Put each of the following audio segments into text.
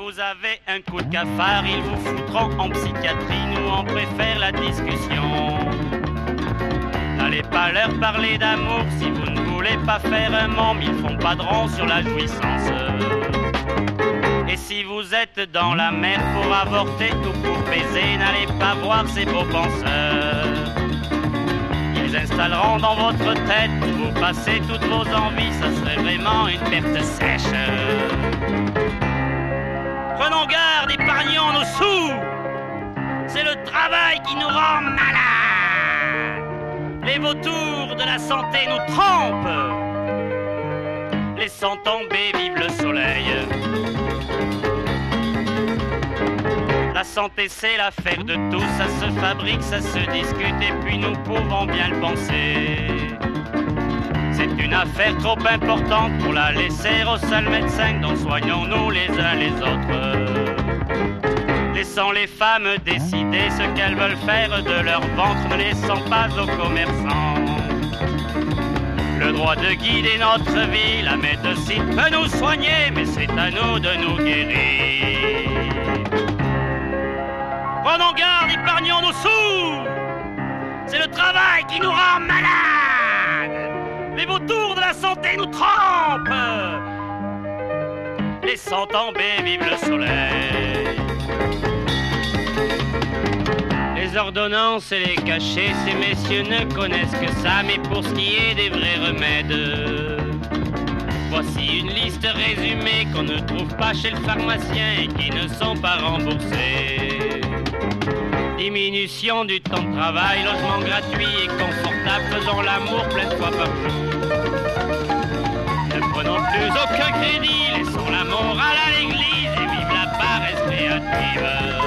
vous avez un coup de cafard, ils vous foutront en psychiatrie, nous on préfère la discussion. N'allez pas leur parler d'amour si vous ne voulez pas faire un môme, ils font pas de rond sur la jouissance. Et si vous êtes dans la mer pour avorter ou pour baiser, n'allez pas voir ces beaux penseurs. Ils installeront dans votre tête, vous passez toutes vos envies, ça serait vraiment une perte sèche. Prenons garde, épargnons nos sous. C'est le travail qui nous rend malades. Les vautours de la santé nous trompent. Laissons tomber, vive le soleil. La santé c'est l'affaire de tous, ça se fabrique, ça se discute et puis nous pouvons bien le penser. C'est une affaire trop importante pour la laisser au seul médecin, donc soignons-nous les uns les autres. Laissons les femmes décider ce qu'elles veulent faire de leur ventre, ne laissons pas aux commerçants le droit de guider notre vie. La médecine peut nous soigner, mais c'est à nous de nous guérir. Prenons garde, épargnons nos sous. C'est le travail qui nous rend malades. Les vautours de la santé nous trompent. Laissons tomber, vive le soleil. Les ordonnances et les cachets, ces messieurs ne connaissent que ça. Mais pour ce qui est des vrais remèdes, voici une liste résumée qu'on ne trouve pas chez le pharmacien et qui ne sont pas remboursés. Diminution du temps de travail, logement gratuit et confortable, faisons l'amour plein de fois par jour. Ne prenons plus aucun crédit, laissons la morale à l'église et vive la paresse créative.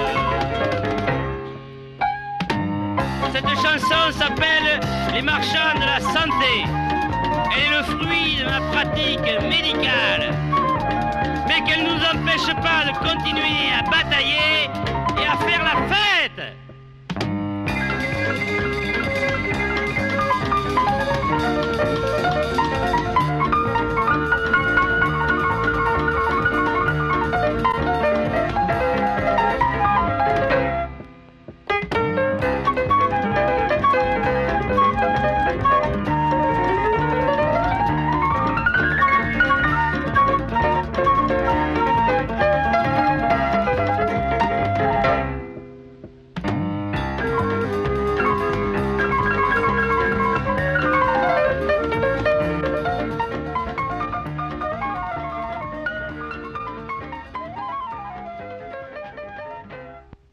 Cette chanson s'appelle Les marchands de la santé. Elle est le fruit de ma pratique médicale, mais qu'elle ne nous empêche pas de continuer à batailler et à faire la fête.